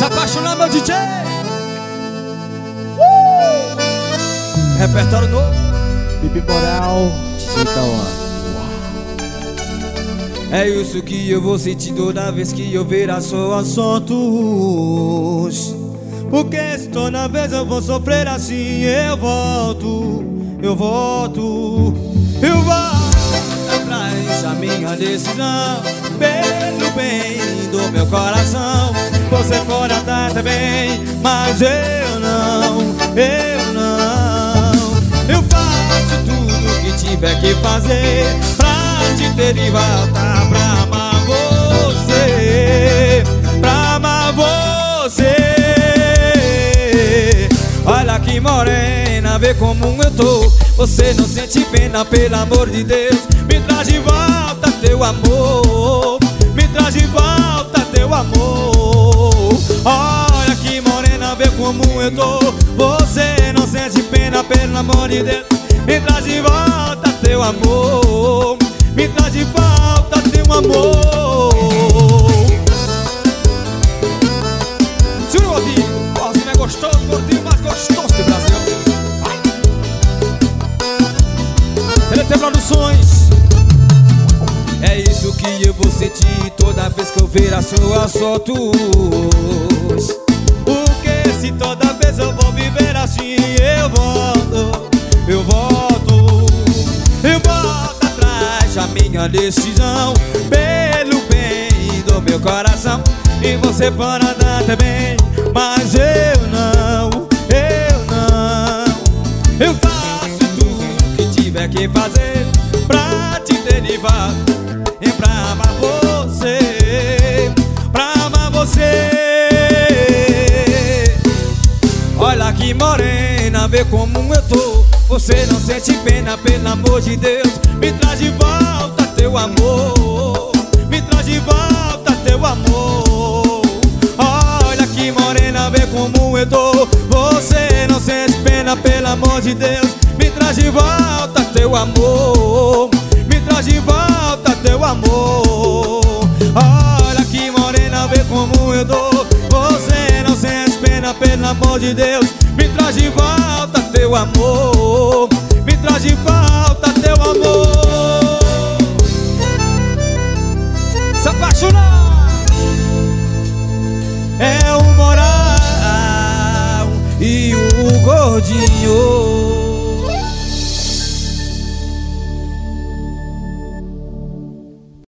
apaixonar, meu DJ. Repertório novo. Bibi Moral, então, é isso que eu vou sentir toda vez que eu ver as suas fotos. Porque se toda vez eu vou sofrer assim, eu volto atrás da minha decisão, pelo bem do meu coração. Você pode andar também, mas eu não. Eu faço tudo que tiver que fazer pra te ter e voltar pra amar você, Olha que morena, vê como eu tô. Você não sente pena, pelo amor de Deus. Me traz de volta teu amor, me traz de volta teu amor. Olha que morena, vê como eu tô. Você não sente pena, pelo amor de Deus. Me traz de volta teu amor, me traz de volta teu amor. Segura o gordinho, não é gostoso, gordinho mais gostoso do Brasil. TNT Produções. É isso que eu vou sentir toda vez que eu ver as suas fotos. Porque se toda vez eu vou viver assim, eu volto atrás da minha decisão, pelo bem do meu coração. E você pode andar também, mas eu não. Eu faço tudo que tiver que fazer pra te ter de volta e pra amar você, Olha que morena, vê como eu tô. Você não sente pena, pelo amor de Deus. Me traz de volta teu amor, me traz de volta teu amor. Olha que morena, vê como eu tô. Você não sente pena, pelo amor de Deus. Me traz de volta teu amor, me traz de volta teu amor. Olha que morena, vê como eu tô. Você não sente pena, pelo amor de Deus. Me traz de volta teu amor, me traz de volta teu amor. Se apaixonar é o Moral e o Gordinho.